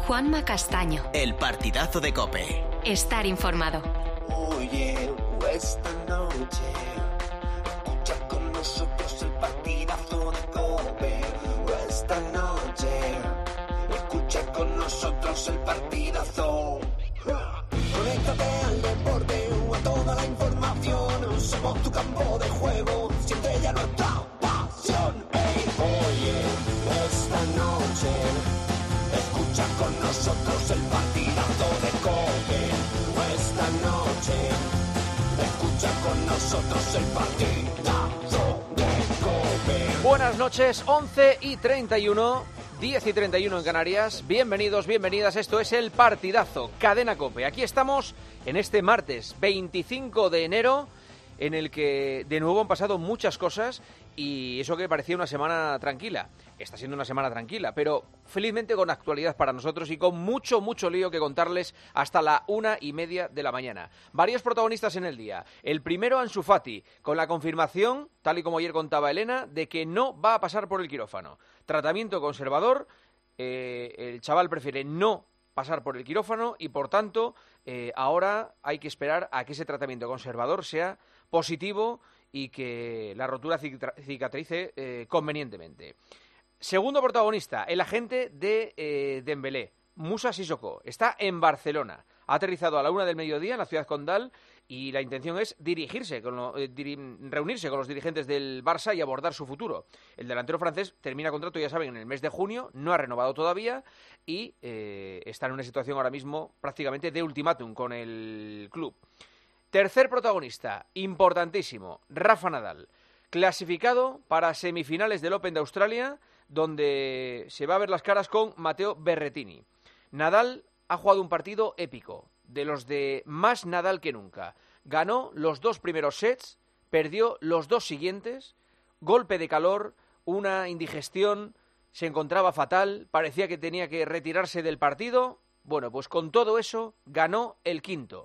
Juanma Castaño. El partidazo de COPE. Estar informado. Oye, esta noche escucha con nosotros el partidazo de COPE. Esta noche escucha con nosotros el partidazo. Conéctate al deporte o a toda la información. Somos tu campo de juego, siempre ya nuestra pasión. Hey, oye, esta noche escucha con nosotros el partidazo de COPE. Esta noche escucha con nosotros el partidazo de COPE. Buenas noches, 11:31, 10:31 en Canarias. Bienvenidos, bienvenidas, esto es el partidazo, Cadena COPE. Aquí estamos en este martes 25 de enero, en el que de nuevo han pasado muchas cosas y eso que parecía una semana tranquila. Está siendo una semana tranquila, pero felizmente con actualidad para nosotros y con mucho lío que contarles hasta la 1:30 de la mañana. Varios protagonistas en el día. El primero, Ansu Fati, con la confirmación, tal y como ayer contaba Elena, de que no va a pasar por el quirófano. Tratamiento conservador, el chaval prefiere no pasar por el quirófano y, por tanto, ahora hay que esperar a que ese tratamiento conservador sea positivo y que la rotura cicatrice convenientemente. Segundo protagonista, el agente de Dembélé, Moussa Sissoko, está en Barcelona. Ha aterrizado a la 1 del mediodía en la ciudad condal y la intención es reunirse con los dirigentes del Barça y abordar su futuro. El delantero francés termina contrato, ya saben, en el mes de junio, no ha renovado todavía y está en una situación ahora mismo prácticamente de ultimátum con el club. Tercer protagonista, importantísimo, Rafa Nadal, clasificado para semifinales del Open de Australia, donde se va a ver las caras con Matteo Berrettini. Nadal ha jugado un partido épico, de los de más Nadal que nunca. Ganó los 2 primeros sets, perdió los 2 siguientes, golpe de calor, una indigestión, se encontraba fatal, parecía que tenía que retirarse del partido. Bueno, pues con todo eso ganó el quinto.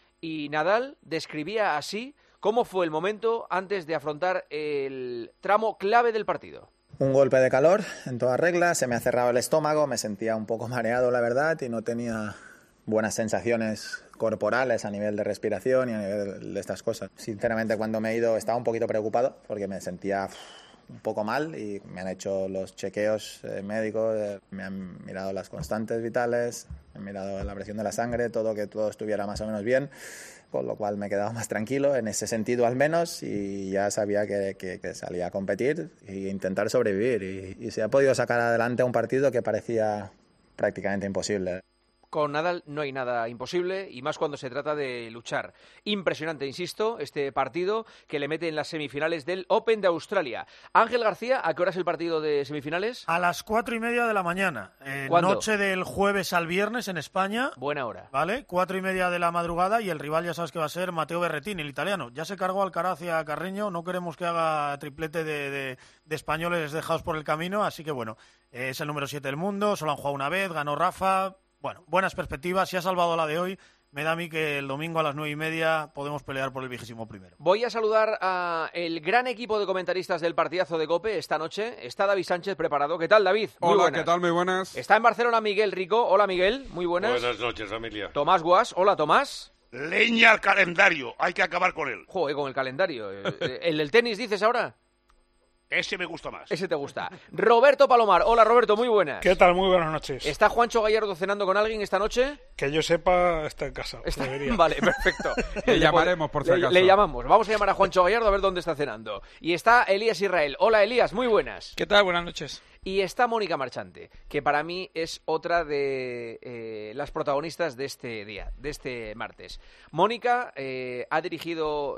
Y Nadal describía así cómo fue el momento antes de afrontar el tramo clave del partido. Un golpe de calor en toda regla, se me ha cerrado el estómago, me sentía un poco mareado, la verdad, y no tenía buenas sensaciones corporales a nivel de respiración y a nivel de estas cosas. Sinceramente, cuando me he ido estaba un poquito preocupado porque me sentía un poco mal y me han hecho los chequeos médicos, me han mirado las constantes vitales, me han mirado la presión de la sangre, que todo estuviera más o menos bien, con lo cual me he quedado más tranquilo en ese sentido al menos y ya sabía que salía a competir e intentar sobrevivir y se ha podido sacar adelante un partido que parecía prácticamente imposible. Con Nadal no hay nada imposible, y más cuando se trata de luchar. Impresionante, insisto, este partido que le mete en las semifinales del Open de Australia. Ángel García, ¿a qué hora es el partido de semifinales? A las 4:30 de la mañana. ¿Cuándo? Noche del jueves al viernes en España. Buena hora. ¿Vale? 4:30 de la madrugada y el rival ya sabes que va a ser Matteo Berrettini, el italiano. Ya se cargó Alcaraz y a Carreño, no queremos que haga triplete de españoles dejados por el camino, así que bueno, es el número 7 del mundo, solo han jugado una vez, ganó Rafa. Bueno, buenas perspectivas, si ha salvado la de hoy, me da a mí que el domingo a las 9:30 podemos pelear por el 21º. Voy a saludar a el gran equipo de comentaristas del partidazo de COPE esta noche. Está David Sánchez preparado. ¿Qué tal, David? Muy Hola, buenas. ¿qué tal? Muy buenas. Está en Barcelona Miguel Rico. Hola, Miguel. Muy buenas. Buenas noches, familia. Tomás Guas. Hola, Tomás. Leña al calendario, hay que acabar con él. Joder, con el calendario. ¿El del tenis dices ahora? Ese me gusta más. Ese te gusta. Roberto Palomar. Hola, Roberto, muy buenas. ¿Qué tal? Muy buenas noches. ¿Está Juancho Gallardo cenando con alguien esta noche? Que yo sepa, está en casa. Vale, perfecto. Le llamaremos por si acaso. Le llamamos. Vamos a llamar a Juancho Gallardo a ver dónde está cenando. Y está Elías Israel. Hola, Elías, muy buenas. ¿Qué tal? Buenas noches. Y está Mónica Marchante, que para mí es otra de las protagonistas de este día, de este martes. Mónica ha dirigido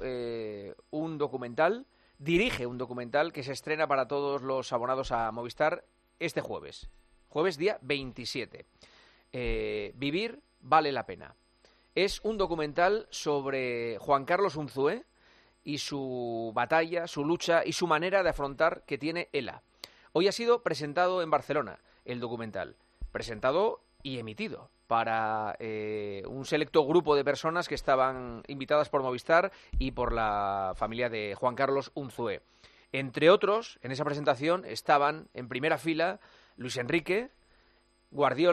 dirige un documental que se estrena para todos los abonados a Movistar este jueves día 27. Vivir vale la pena. Es un documental sobre Juan Carlos Unzué y su batalla, su lucha y su manera de afrontar que tiene ELA. Hoy ha sido presentado en Barcelona el documental, presentado y emitido para un selecto grupo de personas que estaban invitadas por Movistar y por la familia de Juan Carlos Unzué. Entre otros, en esa presentación estaban en primera fila Luis Enrique, Guardiola,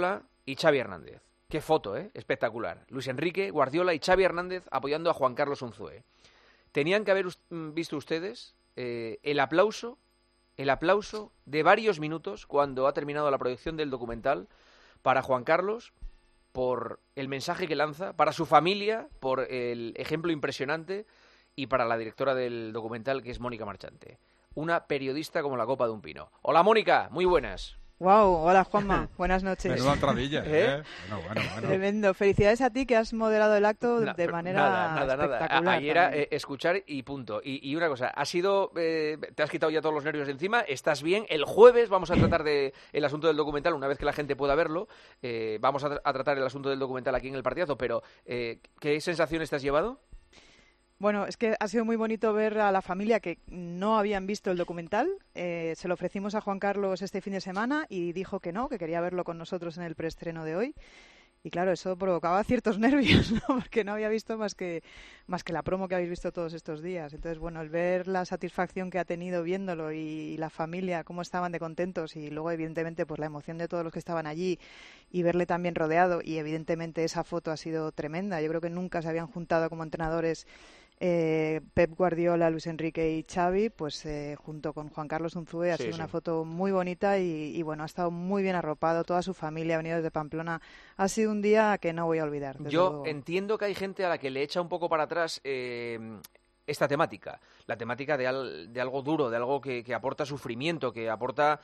y Xavi Hernández. Qué foto, espectacular. Luis Enrique, Guardiola y Xavi Hernández apoyando a Juan Carlos Unzué. Tenían que haber visto ustedes el aplauso de varios minutos cuando ha terminado la proyección del documental para Juan Carlos, por el mensaje que lanza, para su familia, por el ejemplo impresionante, y para la directora del documental, que es Mónica Marchante. Una periodista como la copa de un pino. Hola, Mónica, muy buenas. Wow, hola Juanma, buenas noches. Menuda entradilla, Bueno. Tremendo. Felicidades a ti que has moderado el acto de manera espectacular. Ahí era escuchar y punto. Y una cosa, te has quitado ya todos los nervios de encima, estás bien. El jueves vamos a tratar el asunto del documental, una vez que la gente pueda verlo. Vamos a tratar el asunto del documental aquí en el partidazo, pero ¿qué sensaciones te has llevado? Bueno, es que ha sido muy bonito ver a la familia que no habían visto el documental. Se lo ofrecimos a Juan Carlos este fin de semana y dijo que no, que quería verlo con nosotros en el preestreno de hoy. Y claro, eso provocaba ciertos nervios, ¿no? Porque no había visto más que la promo que habéis visto todos estos días. Entonces, bueno, el ver la satisfacción que ha tenido viéndolo y la familia, cómo estaban de contentos, y luego, evidentemente, pues la emoción de todos los que estaban allí y verle también rodeado. Y, evidentemente, esa foto ha sido tremenda. Yo creo que nunca se habían juntado como entrenadores Pep Guardiola, Luis Enrique y Xavi, pues junto con Juan Carlos Unzué. Ha sido una foto muy bonita y bueno, ha estado muy bien arropado, toda su familia ha venido desde Pamplona. Ha sido un día que no voy a olvidar. Yo luego entiendo que hay gente a la que le echa un poco para atrás esta temática, la temática de algo duro, de algo que aporta sufrimiento, que aporta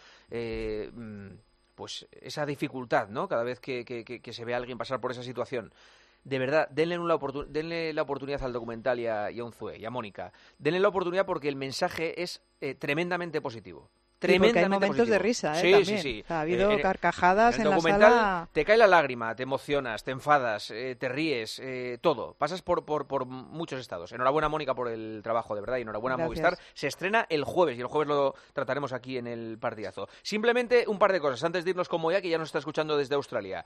pues esa dificultad, ¿no? Cada vez que se ve a alguien pasar por esa situación. De verdad, denle la oportunidad al documental y a Unzué y a Mónica. Denle la oportunidad porque el mensaje es tremendamente positivo. Porque hay momentos positivo. de risa, también. Sí. O sea, ha habido carcajadas en la sala. Te cae la lágrima, te emocionas, te enfadas, te ríes, todo. Pasas por muchos estados. Enhorabuena, Mónica, por el trabajo, de verdad, y enhorabuena, Movistar. Se estrena el jueves, y el jueves lo trataremos aquí en el partidazo. Simplemente un par de cosas, antes de irnos con Moya, que ya nos está escuchando desde Australia.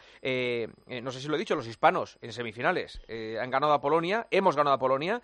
No sé si lo he dicho, los hispanos en semifinales han ganado a Polonia, hemos ganado a Polonia,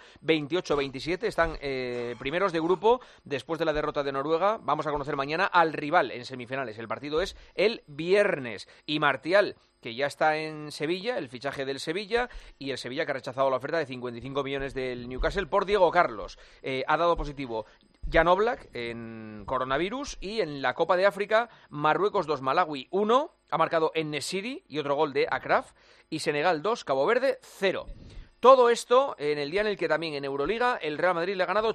28-27, están primeros de grupo, después de la derrota de Noruega. Vamos a conocer mañana al rival en semifinales. El partido es el viernes. Y Martial, que ya está en Sevilla, el fichaje del Sevilla, y el Sevilla que ha rechazado la oferta de 55 millones del Newcastle por Diego Carlos. Ha dado positivo Jan Oblak en coronavirus, y en la Copa de África, Marruecos 2, Malawi 1, ha marcado En-Nesyri y otro gol de Akraf, y Senegal 2, Cabo Verde 0. Todo esto en el día en el que también en Euroliga el Real Madrid le ha ganado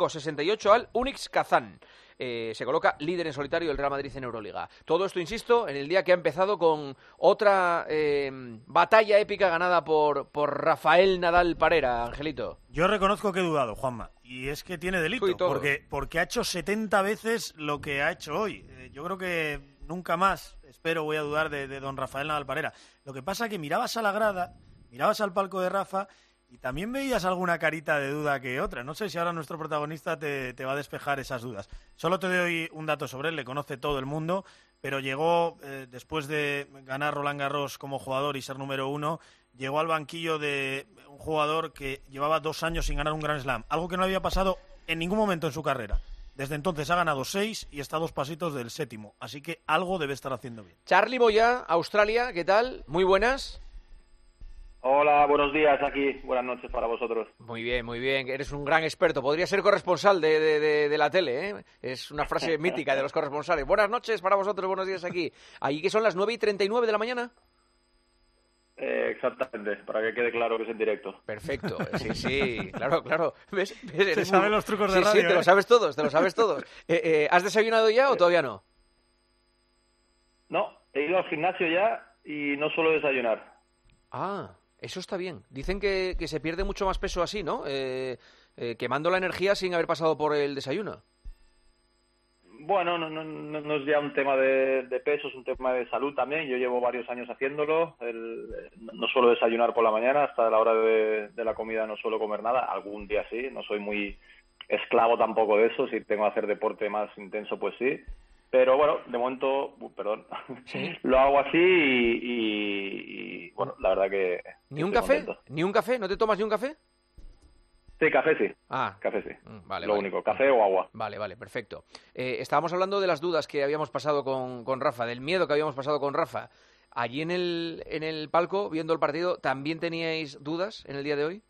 85-68 al Unics Kazán. Se coloca líder en solitario el Real Madrid en Euroliga. Todo esto, insisto, en el día que ha empezado con otra batalla épica ganada por Rafael Nadal Parera, Angelito. Yo reconozco que he dudado, Juanma, y es que tiene delito, porque ha hecho 70 veces lo que ha hecho hoy. Yo creo que nunca más, espero, voy a dudar de don Rafael Nadal Parera. Lo que pasa es que mirabas a la grada, mirabas al palco de Rafa y también veías alguna carita de duda que otra. No sé si ahora nuestro protagonista te va a despejar esas dudas. Solo te doy un dato sobre él, le conoce todo el mundo, pero llegó, después de ganar Roland Garros como jugador y ser número 1, llegó al banquillo de un jugador que llevaba 2 años sin ganar un Grand Slam, algo que no había pasado en ningún momento en su carrera. Desde entonces ha ganado 6 y está a 2 pasitos del 7º, así que algo debe estar haciendo bien. Charlie Moya, Australia, ¿qué tal? Muy buenas. Hola, buenos días aquí. Buenas noches para vosotros. Muy bien, muy bien. Eres un gran experto. Podría ser corresponsal de la tele, ¿eh? Es una frase mítica de los corresponsales. Buenas noches para vosotros, buenos días aquí. ¿Allí que son las 9:39 de la mañana? Exactamente, para que quede claro que es en directo. Perfecto, sí, claro. ¿Ves? Se saben los trucos de radio. Sí, te lo sabes todos. ¿Has desayunado ya o todavía no? No, he ido al gimnasio ya y no suelo desayunar. Ah, eso está bien. Dicen que se pierde mucho más peso así, ¿no? Quemando la energía sin haber pasado por el desayuno. Bueno, no es ya un tema de peso, es un tema de salud también. Yo llevo varios años haciéndolo. No suelo desayunar por la mañana, hasta la hora de la comida no suelo comer nada. Algún día sí, no soy muy esclavo tampoco de eso. Si tengo que hacer deporte más intenso, pues sí. Pero bueno, de momento, ¿sí? Lo hago así y bueno, la verdad que... ¿Ni un café? Contento. ¿Ni un café? ¿No te tomas ni un café? Sí, café sí. Café sí. Vale, Lo único, café o agua. Vale, perfecto. Estábamos hablando de las dudas que habíamos pasado con Rafa, del miedo que habíamos pasado con Rafa. Allí en el palco, viendo el partido, ¿también teníais dudas en el día de hoy?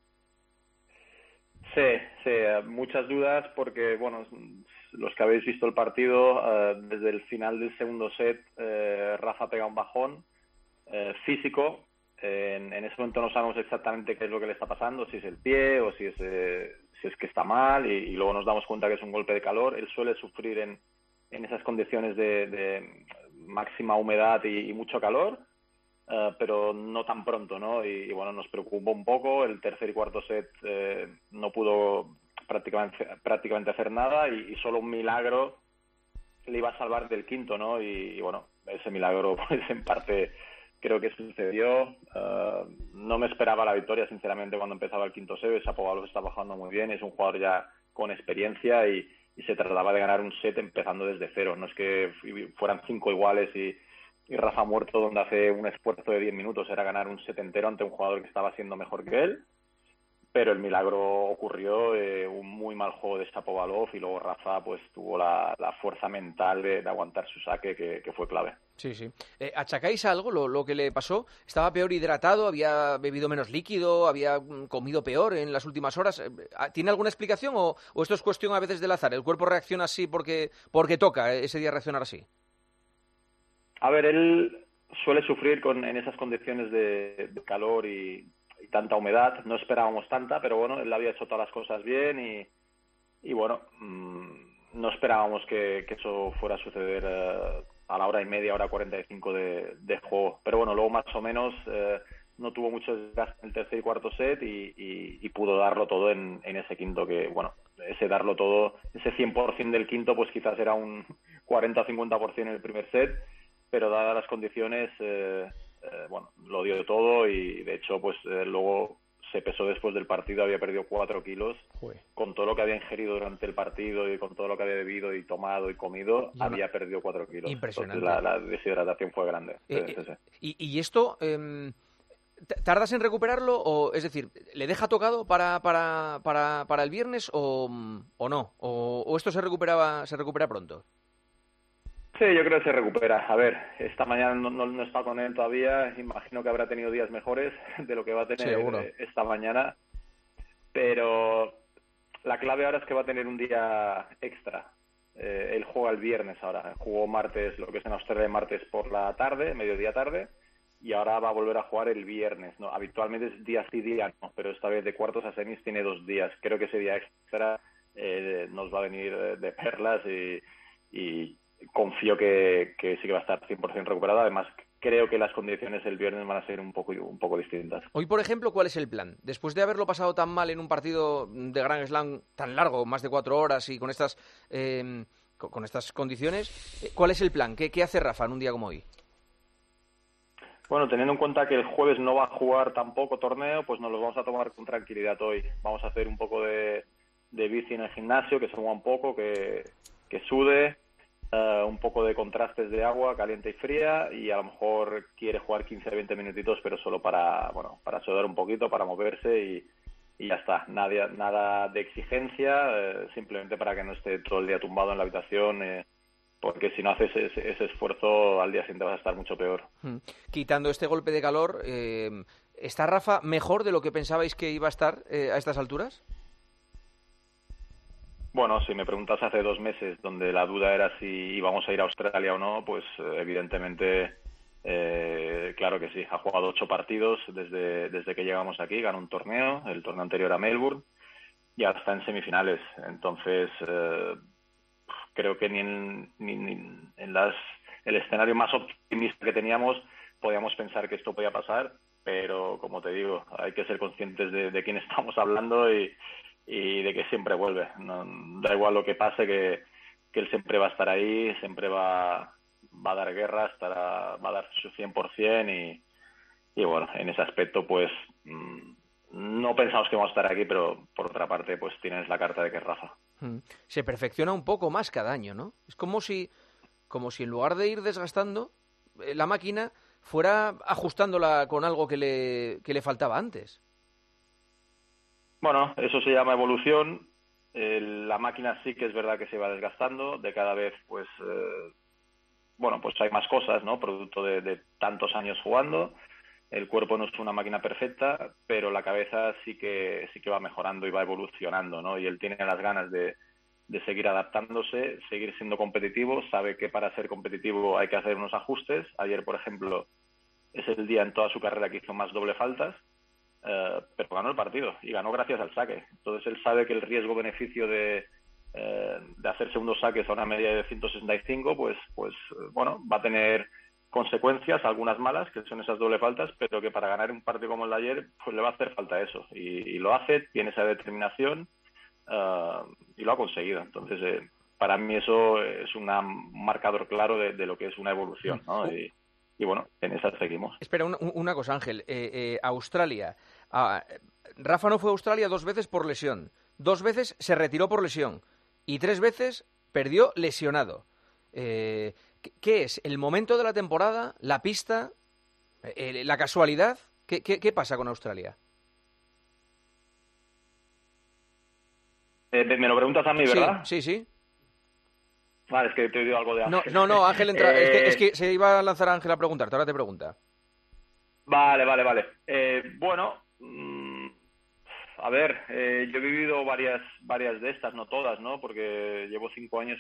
Sí, muchas dudas porque, bueno, los que habéis visto el partido, desde el final del segundo set, Rafa pega un bajón físico. En ese momento no sabemos exactamente qué es lo que le está pasando, si es el pie o si es que está mal, y luego nos damos cuenta que es un golpe de calor. Él suele sufrir en esas condiciones de máxima humedad y mucho calor, pero no tan pronto, ¿no? Y bueno, nos preocupó un poco. El tercer y cuarto set no pudo prácticamente hacer nada, y solo un milagro le iba a salvar del quinto, ¿no? Y bueno, ese milagro pues en parte creo que sucedió. No me esperaba la victoria, sinceramente, cuando empezaba el quinto set. Shapovalov está bajando muy bien, es un jugador ya con experiencia, y se trataba de ganar un set empezando desde cero. No es que fueran 5 iguales y Rafa muerto, donde hace un esfuerzo de 10 minutos. Era ganar un set entero ante un jugador que estaba siendo mejor que él. Pero el milagro ocurrió, un muy mal juego de Shapovalov, y luego Rafa pues tuvo la fuerza mental de aguantar su saque, que fue clave. Sí, sí. ¿Achacáis algo lo que le pasó? ¿Estaba peor hidratado? ¿Había bebido menos líquido? ¿Había comido peor en las últimas horas? ¿Tiene alguna explicación o esto es cuestión a veces del azar? ¿El cuerpo reacciona así porque toca ese día reaccionar así? A ver, él suele sufrir en esas condiciones de calor y tanta humedad. No esperábamos tanta, pero bueno, él había hecho todas las cosas bien, y bueno, no esperábamos que eso fuera a suceder a la hora y media, hora 45 de juego. Pero bueno, luego más o menos no tuvo mucho desgaste en el tercer y cuarto set, y pudo darlo todo en ese quinto, que bueno, ese darlo todo, ese 100% del quinto, pues quizás era un 40 o 50% en el primer set, pero dadas las condiciones, bueno, lo dio todo, y de hecho pues luego se pesó después del partido, había perdido 4 kilos. Joder. Con todo lo que había ingerido durante el partido y con todo lo que había bebido y tomado y comido, había perdido 4 kilos. Impresionante. Entonces la deshidratación fue grande. ¿Y esto tardas en recuperarlo? O es decir, ¿le deja tocado para el viernes o no? ¿O esto se recupera pronto? Sí, yo creo que se recupera. A ver, esta mañana no he estado con él todavía. Imagino que habrá tenido días mejores de lo que va a tener esta mañana. Pero la clave ahora es que va a tener un día extra. Él juega el viernes ahora. Jugó martes, lo que es en Australia, martes por la tarde, mediodía tarde. Y ahora va a volver a jugar el viernes, ¿no? Habitualmente es día sí, día no. Pero esta vez de cuartos a semis tiene 2 días. Creo que ese día extra nos va a venir de perlas, y confío que sí que va a estar 100% recuperada. Además, creo que las condiciones el viernes van a ser un poco distintas. Hoy, por ejemplo, ¿cuál es el plan? Después de haberlo pasado tan mal en un partido de Grand Slam tan largo, más de 4 horas, y con estas condiciones, ¿cuál es el plan? ¿Qué hace Rafa en un día como hoy? Bueno, teniendo en cuenta que el jueves no va a jugar tampoco torneo, pues nos lo vamos a tomar con tranquilidad hoy. Vamos a hacer un poco de bici en el gimnasio, que se mueva un poco, que sude, un poco de contrastes de agua caliente y fría, y a lo mejor quiere jugar 15-20 minutitos, pero solo para sudar un poquito, para moverse, y ya está. Nada de exigencia, simplemente para que no esté todo el día tumbado en la habitación, porque si no haces ese esfuerzo, al día siguiente vas a estar mucho peor. Quitando este golpe de calor, ¿está Rafa mejor de lo que pensabais que iba a estar a estas alturas? Bueno, si me preguntas hace 2 meses, donde la duda era si íbamos a ir a Australia o no, pues evidentemente, claro que sí. Ha jugado 8 partidos desde que llegamos aquí, ganó un torneo, el torneo anterior a Melbourne, y ahora está en semifinales. Entonces, creo que ni en el escenario más optimista que teníamos podíamos pensar que esto podía pasar, pero como te digo, hay que ser conscientes de quién estamos hablando, y de que siempre vuelve. No, da igual lo que pase, que él siempre va a estar ahí, siempre va a dar guerra, va a dar su 100%, y bueno, en ese aspecto pues no pensamos que vamos a estar aquí, pero por otra parte pues tienes la carta de que es Rafa. Se perfecciona un poco más cada año, ¿no? Es como si en lugar de ir desgastando la máquina, fuera ajustándola con algo que le faltaba antes. Bueno, eso se llama evolución. La máquina sí que es verdad que se va desgastando, de cada vez pues bueno, pues hay más cosas, ¿no? Producto de tantos años jugando. El cuerpo no es una máquina perfecta, pero la cabeza sí que va mejorando y va evolucionando, ¿no? Y él tiene las ganas de seguir adaptándose, seguir siendo competitivo, sabe que para ser competitivo hay que hacer unos ajustes. Ayer, por ejemplo, es el día en toda su carrera que hizo más doble faltas, pero ganó el partido y ganó gracias al saque. Entonces él sabe que el riesgo-beneficio de hacer segundos saques a una media de 165, pues bueno, va a tener consecuencias, algunas malas, que son esas doble faltas, pero que para ganar un partido como el de ayer, pues le va a hacer falta eso. Y lo hace, tiene esa determinación y lo ha conseguido. Entonces, para mí eso es un marcador claro de lo que es una evolución, ¿no? Y bueno, en esa seguimos. Espera, una cosa, Ángel. Australia. Rafa no fue a Australia 2 veces por lesión. 2 veces se retiró por lesión. Y 3 veces perdió lesionado. ¿Qué es? ¿El momento de la temporada? ¿La pista? ¿La casualidad? ¿Qué pasa con Australia? Me lo preguntas a mí, ¿verdad? Sí. Vale, es que te he oído algo de Ángel. No, Ángel entra. Es que se iba a lanzar a Ángel a preguntarte, ahora te pregunta. Vale. Bueno, a ver, yo he vivido varias de estas, no todas, ¿no? Porque llevo 5 años,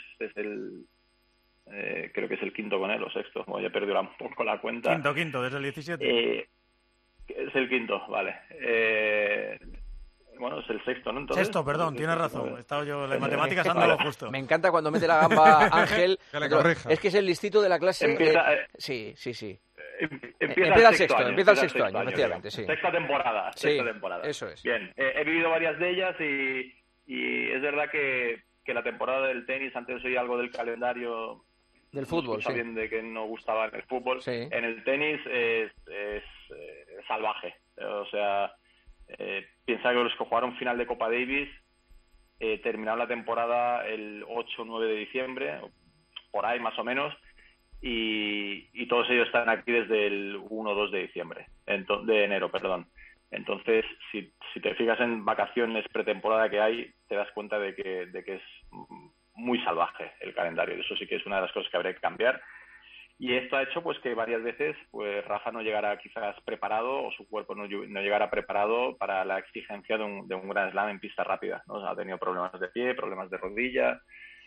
creo que es el 5º con él, o 6º, bueno, ya he perdido un poco la cuenta. Quinto, desde el 17. Es el 5º, vale. Bueno, es el 6º, ¿no? Entonces, 6º, perdón, tienes razón. He estado yo, las matemáticas ando lo justo. Me encanta cuando mete la gamba Ángel. Que le corrija. Es que es el listito de la clase. Sí. Empieza el sexto año, efectivamente, sí. Sexta temporada. Eso es. Bien, he vivido varias de ellas y es verdad que la temporada del tenis, antes oí algo del calendario del fútbol, sí. Bien de que no gustaba en el fútbol. Sí. En el tenis es salvaje. O sea, piensa que los que jugaron final de Copa Davis terminaron la temporada el 8-9 de diciembre, por ahí más o menos, y todos ellos están aquí desde el 1-2 de diciembre, de enero, perdón. Entonces, si te fijas en vacaciones pretemporada que hay, te das cuenta de que es muy salvaje el calendario. Eso sí que es una de las cosas que habría que cambiar. Y esto ha hecho pues que varias veces pues Rafa no llegara quizás preparado, o su cuerpo no llegara preparado para la exigencia de un Grand Slam en pista rápida, ¿no? O sea, ha tenido problemas de pie, problemas de rodilla,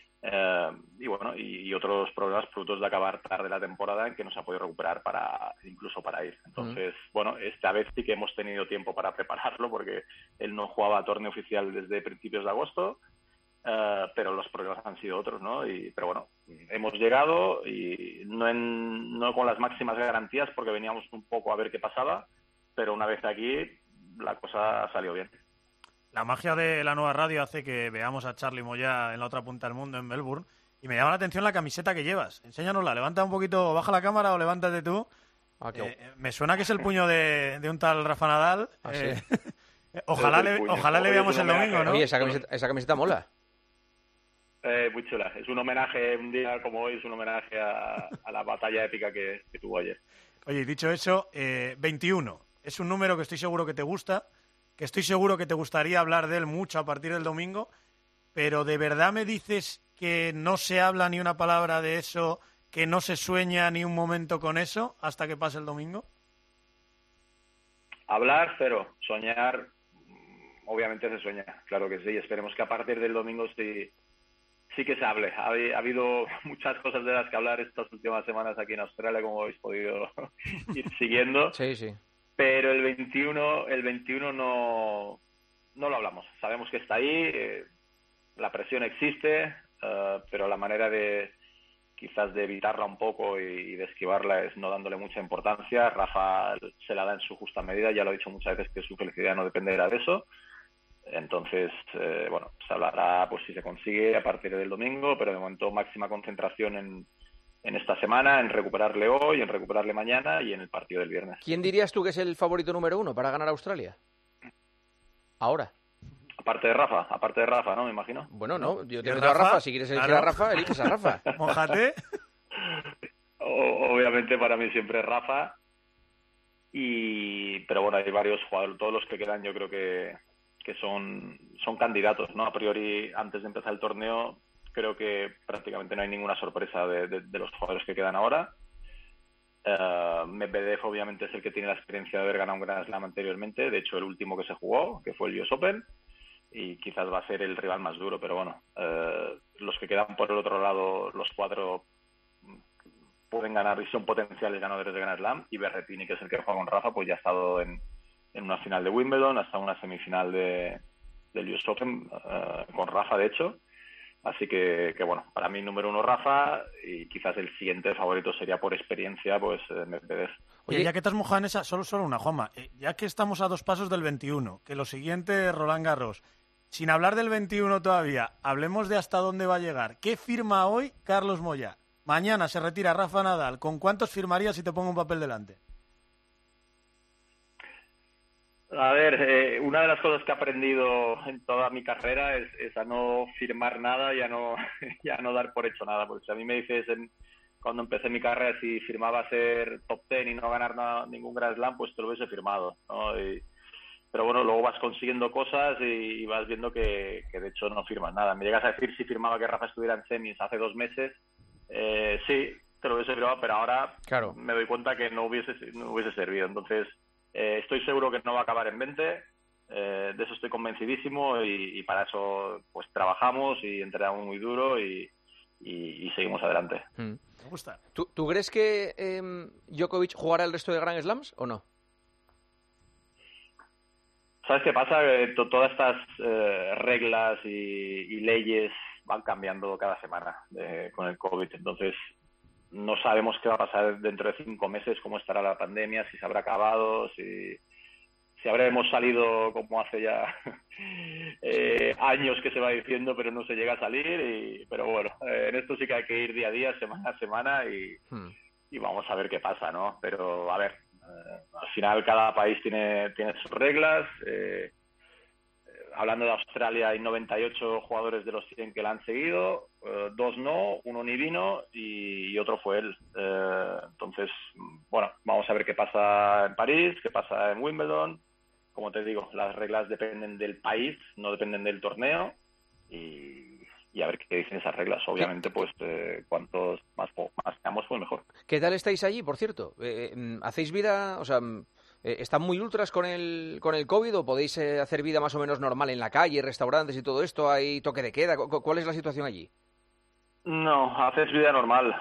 y bueno, y otros problemas productos de acabar tarde la temporada en que no se ha podido recuperar incluso para ir. Entonces, bueno, esta vez sí que hemos tenido tiempo para prepararlo, porque él no jugaba torneo oficial desde principios de agosto, pero los problemas han sido otros, ¿no? Pero bueno, hemos llegado y no con las máximas garantías, porque veníamos un poco a ver qué pasaba, pero una vez aquí la cosa salió bien. La magia de la nueva radio hace que veamos a Charly Moyá en la otra punta del mundo, en Melbourne, y me llama la atención la camiseta que llevas. Enséñanosla, levanta un poquito, baja la cámara o levántate tú. Me suena que es el puño de un tal Rafa Nadal. Sí. Ojalá le veamos el domingo, ¿no? Oye, esa camiseta mola. Muy chula. Es un homenaje, un día como hoy, es un homenaje a la batalla épica que tuvo ayer. Oye, dicho eso, 21. Es un número que estoy seguro que te gusta, que estoy seguro que te gustaría hablar de él mucho a partir del domingo, pero ¿de verdad me dices que no se habla ni una palabra de eso, que no se sueña ni un momento con eso hasta que pase el domingo? Hablar, cero. Soñar, obviamente se sueña, claro que sí. Esperemos que a partir del domingo sí que se hable. Ha habido muchas cosas de las que hablar estas últimas semanas aquí en Australia, como habéis podido ir siguiendo. Sí. Pero el 21 no lo hablamos. Sabemos que está ahí, la presión existe, pero la manera quizás de evitarla un poco y de esquivarla es no dándole mucha importancia. Rafa se la da en su justa medida, ya lo he dicho muchas veces que su felicidad no dependerá de eso. Entonces, bueno, se hablará pues si se consigue a partir del domingo, pero de momento máxima concentración en esta semana, en recuperarle hoy, en recuperarle mañana y en el partido del viernes. ¿Quién dirías tú que es el favorito número 1 para ganar Australia? Ahora. Aparte de Rafa, ¿no? Me imagino. Bueno, no, yo te meto a Rafa. Si quieres elegir a Rafa, eliges a Rafa. Mójate. Obviamente para mí siempre es Rafa. Pero bueno, hay varios jugadores, todos los que quedan yo creo que son candidatos, ¿no? A priori, antes de empezar el torneo, creo que prácticamente no hay ninguna sorpresa de los jugadores que quedan ahora. Medvedev obviamente es el que tiene la experiencia de haber ganado un Grand Slam anteriormente, de hecho el último que se jugó, que fue el US Open, y quizás va a ser el rival más duro, pero bueno, los que quedan por el otro lado, los 4 pueden ganar y son potenciales ganadores de Grand Slam, y Berrettini, que es el que juega con Rafa, pues ya ha estado en una final de Wimbledon, hasta una semifinal del US Open, con Rafa de hecho. Así que bueno, para mí número 1 Rafa, y quizás el siguiente favorito sería por experiencia, pues Medvedev. Oye, ya que te has mojado en esa, solo una, Juanma, ya que estamos a 2 pasos del 21, que lo siguiente es Roland Garros, sin hablar del 21 todavía, hablemos de hasta dónde va a llegar. ¿Qué firma hoy Carlos Moyá? Mañana se retira Rafa Nadal, ¿con cuántos firmarías si te pongo un papel delante? A ver, una de las cosas que he aprendido en toda mi carrera es a no firmar nada y a no dar por hecho nada. Porque si a mí me dices cuando empecé mi carrera si firmaba ser top 10 y no ganar ningún Grand Slam, pues te lo hubiese firmado, ¿no? Pero bueno, luego vas consiguiendo cosas y vas viendo que de hecho no firmas nada. Me llegas a decir si firmaba que Rafa estuviera en semis hace 2 meses, sí, te lo hubiese firmado, pero ahora claro, me doy cuenta que no hubiese servido. Entonces, estoy seguro que no va a acabar en 20, de eso estoy convencidísimo, y para eso pues trabajamos y entrenamos muy duro y seguimos adelante. Me gusta. ¿Tú crees que Djokovic jugará el resto de Grand Slams o no? ¿Sabes qué pasa? Todas estas reglas y leyes van cambiando cada semana con el COVID, entonces no sabemos qué va a pasar dentro de 5 meses, cómo estará la pandemia, si se habrá acabado, si habremos salido como hace ya años que se va diciendo, pero no se llega a salir. Pero bueno, en esto sí que hay que ir día a día, semana a semana, y vamos a ver qué pasa, ¿no? Pero a ver, al final cada país tiene sus reglas. Hablando de Australia, hay 98 jugadores de los 100 que la han seguido, 2 no, 1 ni vino y otro fue él. Entonces, bueno, vamos a ver qué pasa en París, qué pasa en Wimbledon. Como te digo, las reglas dependen del país, no dependen del torneo, y a ver qué dicen esas reglas. Obviamente, pues cuantos más seamos, pues mejor. ¿Qué tal estáis allí, por cierto? ¿Hacéis vida, o sea... ¿Están muy ultras con el COVID o podéis hacer vida más o menos normal en la calle, restaurantes y todo esto? ¿Hay toque de queda? ¿Cuál es la situación allí? No, haces vida normal.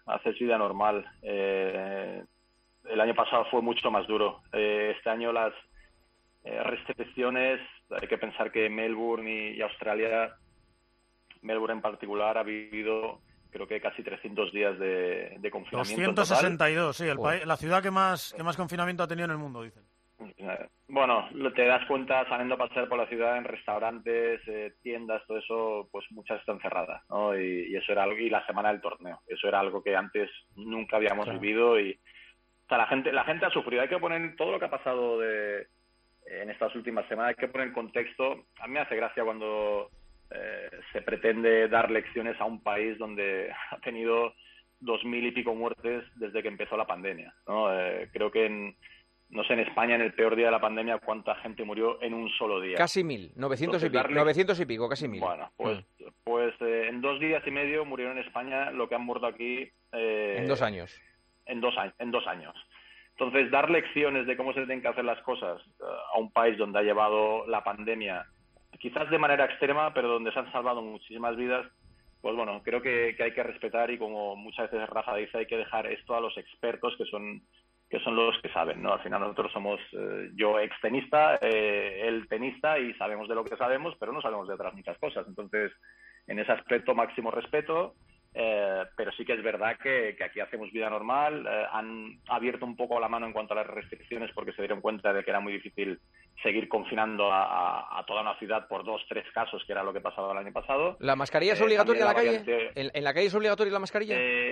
El año pasado fue mucho más duro. Este año las restricciones, hay que pensar que Melbourne y Australia, Melbourne en particular, ha vivido creo que casi 300 días de confinamiento. 262, sí, la ciudad que más confinamiento ha tenido en el mundo, dicen. Bueno, te das cuenta saliendo a pasear por la ciudad en restaurantes, tiendas, todo eso, pues muchas están cerradas, ¿no? Y eso era algo, y la semana del torneo, eso era algo que antes nunca habíamos vivido, y o sea, la gente ha sufrido. Hay que poner todo lo que ha pasado en estas últimas semanas, hay que poner en contexto. A mí me hace gracia cuando se pretende dar lecciones a un país donde ha tenido 2.000 y pico muertes desde que empezó la pandemia, ¿no? Creo que en España, en el peor día de la pandemia, ¿cuánta gente murió en un solo día? Casi 1.000, 900 y pico, casi 1.000. Bueno, pues en 2 días y medio murieron en España lo que han muerto aquí en 2 años. En 2 años. Entonces, dar lecciones de cómo se tienen que hacer las cosas a un país donde ha llevado la pandemia quizás de manera extrema, pero donde se han salvado muchísimas vidas, pues bueno, creo que hay que respetar, y como muchas veces Rafa dice, hay que dejar esto a los expertos, que son los que saben, ¿no? Al final nosotros somos, yo extenista, él tenista, y sabemos de lo que sabemos, pero no sabemos de otras muchas cosas. Entonces, en ese aspecto, máximo respeto, pero sí que es verdad que aquí hacemos vida normal. Han abierto un poco la mano en cuanto a las restricciones, porque se dieron cuenta de que era muy difícil seguir confinando a toda una ciudad por 2-3 casos, que era lo que pasaba el año pasado. ¿La mascarilla es obligatoria en la calle? ¿En la calle es obligatoria la mascarilla?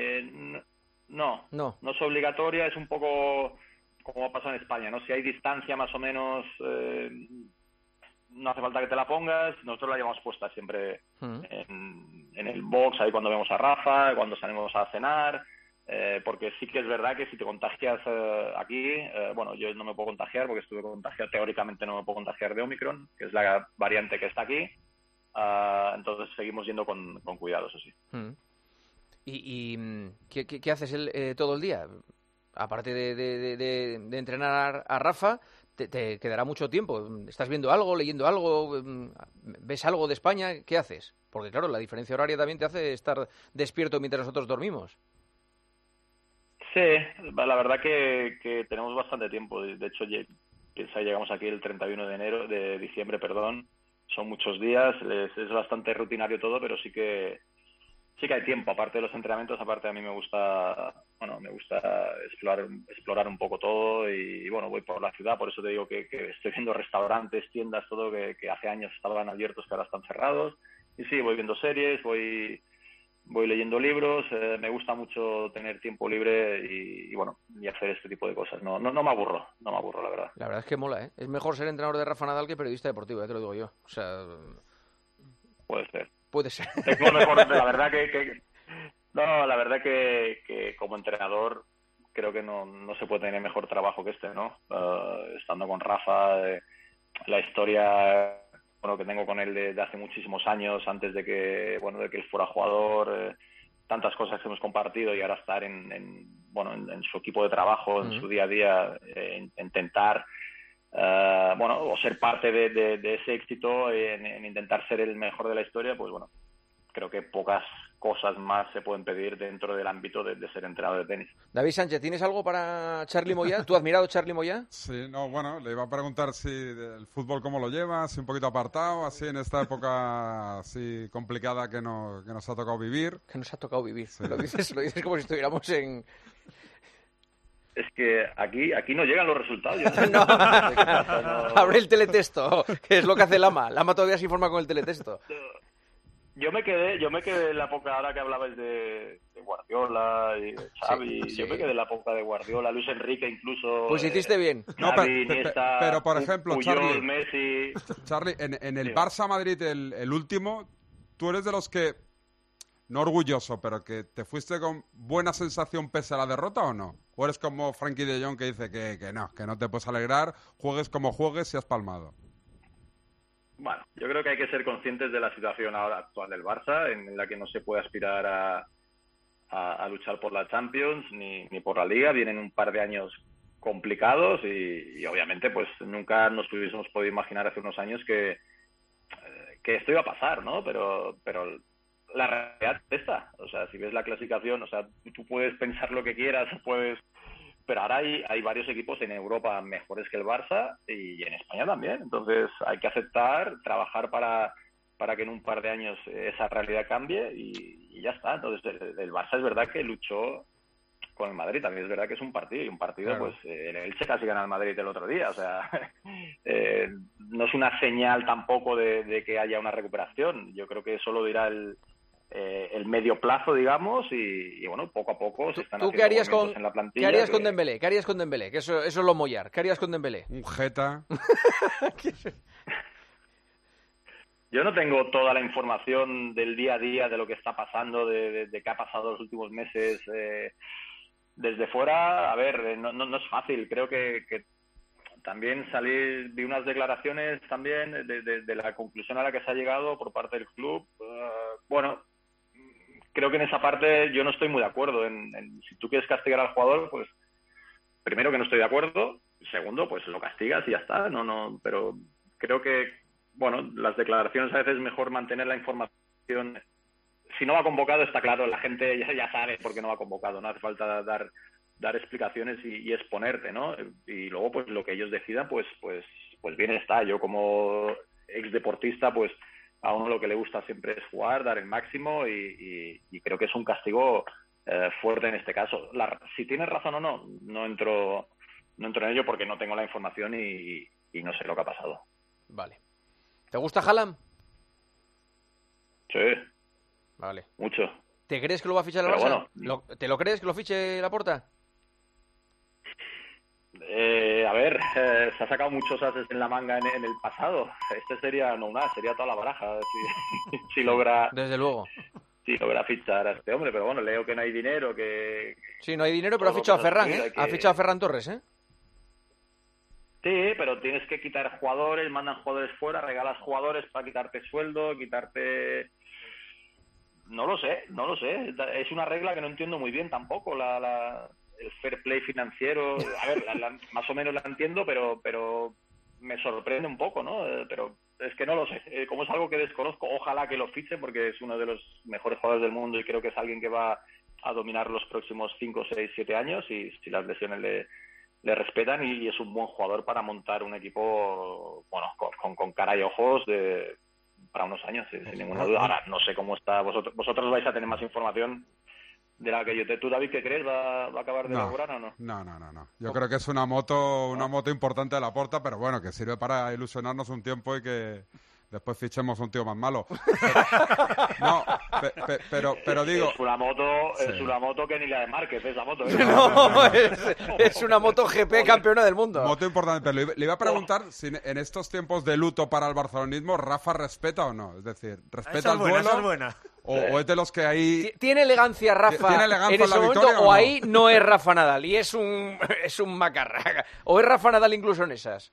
No es obligatoria, es un poco como pasa en España, ¿no? Si hay distancia más o menos, no hace falta que te la pongas. Nosotros la llevamos puesta siempre en el box, ahí cuando vemos a Rafa, cuando salimos a cenar, porque sí que es verdad que si te contagias aquí, bueno, yo no me puedo contagiar porque estuve contagiado, teóricamente no me puedo contagiar de Omicron, que es la variante que está aquí, entonces seguimos yendo con cuidado, eso sí. ¿Y qué haces todo el día? Aparte de entrenar a Rafa, te quedará mucho tiempo. ¿Estás viendo algo, leyendo algo? ¿Ves algo de España? ¿Qué haces? Porque claro, la diferencia horaria también te hace estar despierto mientras nosotros dormimos. Sí, la verdad que tenemos bastante tiempo. De hecho, llegamos aquí el 31 de diciembre, perdón. Son muchos días, es bastante rutinario todo, pero sí que hay tiempo. Aparte de los entrenamientos, aparte a mí me gusta explorar un poco todo y bueno, voy por la ciudad, por eso te digo que estoy viendo restaurantes, tiendas, todo que hace años estaban abiertos, que ahora están cerrados. Y sí, voy viendo series, voy leyendo libros, me gusta mucho tener tiempo libre y bueno, y hacer este tipo de cosas. No me aburro, la verdad. La verdad es que mola, ¿eh? Es mejor ser entrenador de Rafa Nadal que periodista deportivo, ya te lo digo yo. O sea... Puede ser. Puede ser. Es lo mejor, la verdad la verdad que como entrenador creo que no se puede tener mejor trabajo que este, ¿no? Estando con Rafa, la historia que tengo con él de hace muchísimos años, antes de que él fuera jugador, tantas cosas que hemos compartido y ahora estar en su equipo de trabajo, en su día a día, intentar o ser parte de ese éxito, en intentar ser el mejor de la historia, pues bueno, creo que pocas cosas más se pueden pedir dentro del ámbito de ser entrenador de tenis. David Sánchez, ¿tienes algo para Charly Moyá? ¿Tú has admirado a Charly Moyá? Sí, le iba a preguntar si el fútbol cómo lo lleva, si un poquito apartado, así en esta época así complicada que nos ha tocado vivir. Que nos ha tocado vivir. Sí. Lo dices como si estuviéramos en... Es que aquí no llegan los resultados. No. Abre el teletexto, que es lo que hace Lama. Lama todavía se informa con el teletexto. Yo me quedé en la época, ahora que hablabais de Guardiola y de Xavi, sí. Yo me quedé en la época de Guardiola, Luis Enrique incluso. Pues hiciste bien. Xavi, Iniesta, pero por ejemplo, Puyol, Messi... Charly, en el Barça-Madrid, el último, tú eres de los que, no orgulloso, pero que te fuiste con buena sensación pese a la derrota, ¿o no? ¿O eres como Frankie de Jong, que dice que no te puedes alegrar, juegues como juegues si has palmado? Bueno, yo creo que hay que ser conscientes de la situación ahora actual del Barça, en la que no se puede aspirar a luchar por la Champions ni por la Liga. Vienen un par de años complicados y obviamente pues nunca nos hubiésemos podido imaginar hace unos años que esto iba a pasar, ¿no? Pero la realidad es esta. O sea, si ves la clasificación, o sea, tú puedes pensar lo que quieras, pero ahora hay varios equipos en Europa mejores que el Barça y en España también. Entonces hay que aceptar, trabajar para que en un par de años esa realidad cambie y ya está. Entonces el Barça es verdad que luchó con el Madrid, también es verdad que es un partido, y un partido, claro. Pues el Elche casi gana el Madrid el otro día. O sea, no es una señal tampoco de que haya una recuperación. Yo creo que eso lo dirá el medio plazo, digamos, y bueno, poco a poco se están haciendo movimientos en la plantilla. ¿Qué harías con Dembélé? ¿Qué harías con Dembélé? Que eso es lo Mollar. ¿Qué harías con Dembélé? Un jeta. Yo no tengo toda la información del día a día de lo que está pasando, de qué ha pasado los últimos meses desde fuera. A ver, no es fácil. Creo que también vi unas declaraciones también de la conclusión a la que se ha llegado por parte del club. Bueno, creo que en esa parte yo no estoy muy de acuerdo. Si tú quieres castigar al jugador, pues primero que no estoy de acuerdo, segundo, pues lo castigas y ya está. Pero creo que, bueno, las declaraciones a veces es mejor mantener la información. Si no va convocado, está claro, la gente ya sabe por qué no va convocado, no hace falta dar explicaciones y exponerte, ¿no? Y luego, pues lo que ellos decidan, pues bien está. Yo como ex deportista, pues a uno lo que le gusta siempre es jugar, dar el máximo y creo que es un castigo fuerte en este caso. Si tienes razón o no entro en ello porque no tengo la información y no sé lo que ha pasado. Vale. ¿Te gusta Haaland? Sí. Vale. Mucho. ¿Te crees que lo va a fichar el Barça? Bueno, ¿te lo crees que lo fiche Laporta? A ver, se ha sacado muchos ases en la manga en el pasado. Este sería sería toda la baraja si logra. Desde luego. Si logra fichar a este hombre, pero bueno, leo que no hay dinero, que. Sí, no hay dinero, pero ha fichado a Ferran, ¿eh? Ha fichado a Ferran Torres, ¿eh? Sí, pero tienes que quitar jugadores, mandan jugadores fuera, regalas jugadores para quitarte sueldo, quitarte... No lo sé. Es una regla que no entiendo muy bien tampoco, el fair play financiero. A ver, más o menos la entiendo, pero me sorprende un poco, ¿no? Pero es que no lo sé. Como es algo que desconozco, ojalá que lo fiche, porque es uno de los mejores jugadores del mundo y creo que es alguien que va a dominar los próximos 5, 6, 7 años y si las lesiones le respetan, y es un buen jugador para montar un equipo, bueno, con cara y ojos para unos años, sin ninguna duda. Ahora, no sé cómo está, vosotros vais a tener más información de la que yo te... ¿Tú, David, qué crees? ¿Va a acabar de laburar o no? No. Yo creo que es una moto importante de Laporta, pero bueno, que sirve para ilusionarnos un tiempo y que después fichemos un tío más malo. Pero digo... Es una moto que ni la de Márquez, es la moto. No, es una moto GP campeona del mundo. Moto importante, pero le iba a preguntar si en estos tiempos de luto para el barcelonismo Rafa respeta o no. Es decir, ¿respeta el duelo? Esa es buena. O es de los que ahí... ¿Tiene elegancia Rafa en ese momento o ahí no es Rafa Nadal y es un macarra? ¿O es Rafa Nadal incluso en esas?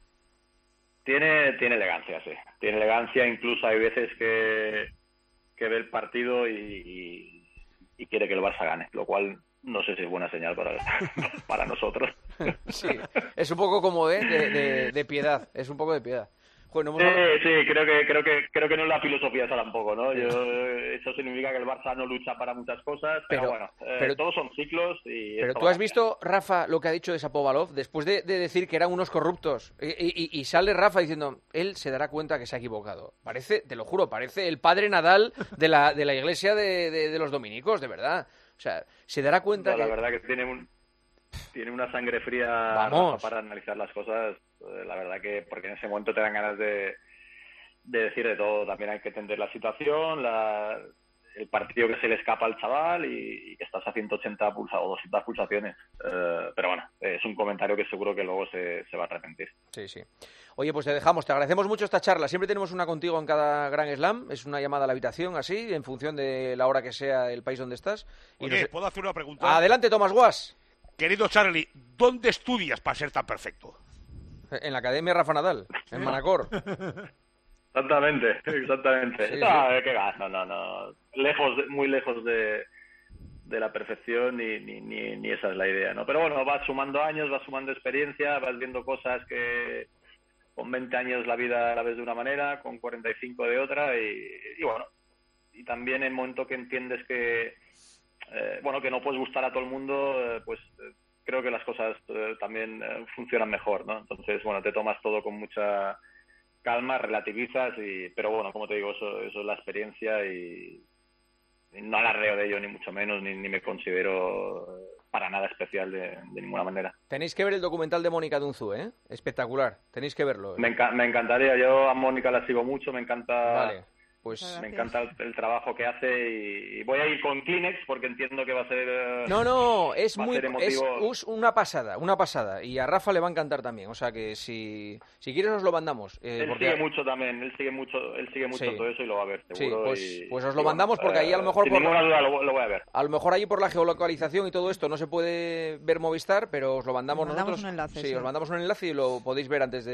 Tiene elegancia, sí. Tiene elegancia, incluso hay veces que ve el partido y quiere que el Barça gane, lo cual no sé si es buena señal para nosotros. Sí, es un poco como de piedad, es un poco de piedad. Bueno, sí, creo que no es la filosofía esa tampoco, ¿no? Eso significa que el Barça no lucha para muchas cosas, pero bueno, todos son ciclos y... Pero tú has visto, Rafa, lo que ha dicho de Shapovalov, después de decir que eran unos corruptos, y sale Rafa diciendo, él se dará cuenta que se ha equivocado. Parece, te lo juro, parece el padre Nadal de la iglesia de los dominicos, de verdad. O sea, se dará cuenta La verdad que tiene una sangre fría para analizar las cosas. La verdad que, porque en ese momento te dan ganas de decir de todo. También hay que entender la situación, el partido que se le escapa al chaval y que estás a 180 o 200 pulsaciones. Pero bueno, es un comentario que seguro que luego se va a arrepentir. Sí. Oye, pues te dejamos. Te agradecemos mucho esta charla. Siempre tenemos una contigo en cada Grand Slam. Es una llamada a la habitación, así, en función de la hora que sea, el país donde estás. Oye, ¿puedo hacer una pregunta? Adelante, Tomás Guas. Querido Charlie, ¿dónde estudias para ser tan perfecto? En la Academia Rafa Nadal, en Manacor. Exactamente. Sí. ¿Qué gas? No. Muy lejos de la perfección ni esa es la idea, ¿no? Pero bueno, vas sumando años, vas sumando experiencia, vas viendo cosas que con 20 años la vida la ves de una manera, con 45 de otra y bueno, y también en el momento que entiendes que que no puedes gustar a todo el mundo, pues creo que las cosas también funcionan mejor, ¿no? Entonces, bueno, te tomas todo con mucha calma, relativizas, pero bueno, como te digo, eso es la experiencia y no alarreo de ello, ni mucho menos, ni me considero para nada especial de ninguna manera. Tenéis que ver el documental de Mónica Dunzu, ¿eh? Espectacular, tenéis que verlo. Me encantaría, yo a Mónica la sigo mucho, me encanta... Vale. Pues me encanta el trabajo que hace y voy a ir con Kleenex porque entiendo que va a ser es una pasada y a Rafa le va a encantar también, o sea que si quieres os lo mandamos. Él sigue mucho también, él sigue mucho sí. Todo eso y lo va a ver seguro. Sí, pues os lo mandamos porque ahí a lo mejor sin ninguna duda lo voy a ver. A lo mejor ahí por la geolocalización y todo esto no se puede ver Movistar, pero os lo mandamos nosotros. Un enlace, sí, os mandamos un enlace y lo podéis ver antes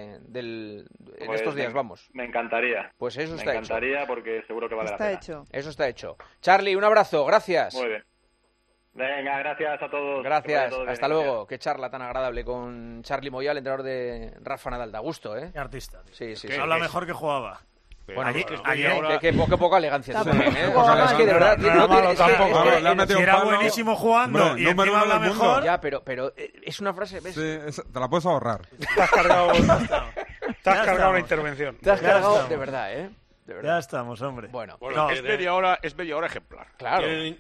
en estos días, vamos. Me encantaría. Pues eso está hecho. Porque seguro que vale la pena. Eso está hecho. Charlie, un abrazo, gracias. Muy bien. Venga, gracias a todos. Gracias, hasta luego. Qué charla tan agradable con Charlie Moyal, entrenador de Rafa Nadal. Da gusto, ¿eh? Qué artista. Sí. Habla mejor que jugaba. Bueno, qué poca elegancia también, ¿eh? Es que de verdad era buenísimo jugando y encima habla mejor. Ya, pero es una frase, ¿ves? Sí, te la puedes ahorrar. Te has cargado una intervención. Te has cargado de verdad, ¿eh? Ya estamos, hombre. Bueno, es media hora ejemplar. Claro. Tienen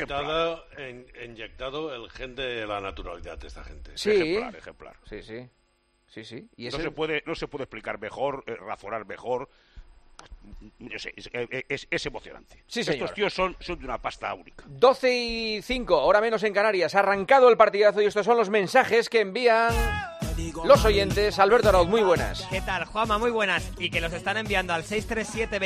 inyectado el gen de la naturalidad de esta gente. Sí. Ejemplar. Sí. Y no se puede explicar mejor, razonar mejor. Yo sé, es emocionante. Sí, señor. Estos tíos son de una pasta única. 12:05, hora menos en Canarias. Ha arrancado el partidazo y estos son los mensajes que envían los oyentes. Alberto Arauz, muy buenas. ¿Qué tal, Juanma? Muy buenas. Y que los están enviando al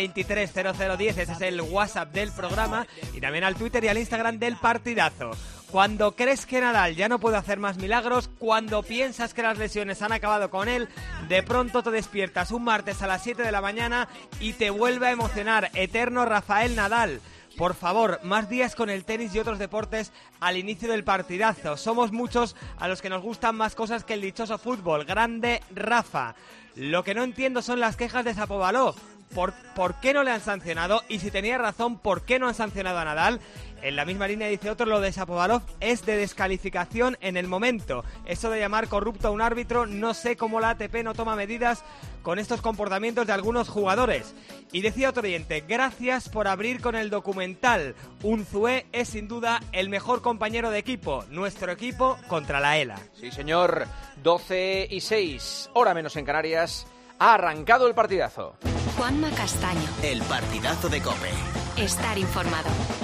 637-230010. Ese es el WhatsApp del programa. Y también al Twitter y al Instagram del partidazo. Cuando crees que Nadal ya no puede hacer más milagros, cuando piensas que las lesiones han acabado con él, de pronto te despiertas un martes a las 7 de la mañana y te vuelve a emocionar. Eterno Rafael Nadal. Por favor, más días con el tenis y otros deportes al inicio del partidazo. Somos muchos a los que nos gustan más cosas que el dichoso fútbol. Grande Rafa. Lo que no entiendo son las quejas de Shapovalov. ¿Por qué no le han sancionado? Y si tenía razón, ¿por qué no han sancionado a Nadal? En la misma línea dice otro, lo de Shapovalov es de descalificación en el momento. Eso de llamar corrupto a un árbitro, no sé cómo la ATP no toma medidas con estos comportamientos de algunos jugadores. Y decía otro oyente, gracias por abrir con el documental. Unzué es sin duda el mejor compañero de equipo. Nuestro equipo contra la ELA. Sí, señor. 12:06, hora menos en Canarias. Ha arrancado el partidazo. Juanma Castaño. El partidazo de COPE. Estar informado.